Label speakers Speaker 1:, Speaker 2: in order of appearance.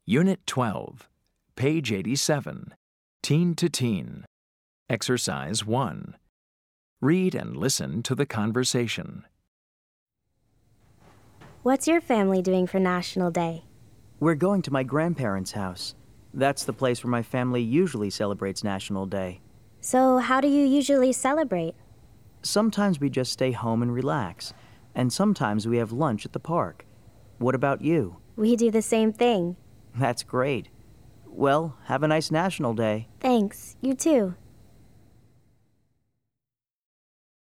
Speaker 1: Unit 12, page 87, Teen to Teen. Exercise 1. Read and listen to the conversation.
Speaker 2: What's your family doing for National Day?
Speaker 3: We're going to my grandparents' house. That's the place where my family usually celebrates National Day.
Speaker 2: So how do you usually celebrate?
Speaker 3: Sometimes we just stay home and relax, and sometimes we have lunch at the park. What about you?
Speaker 2: We do the same thing.
Speaker 3: That's great. Well, have a nice National Day.
Speaker 2: Thanks. You too.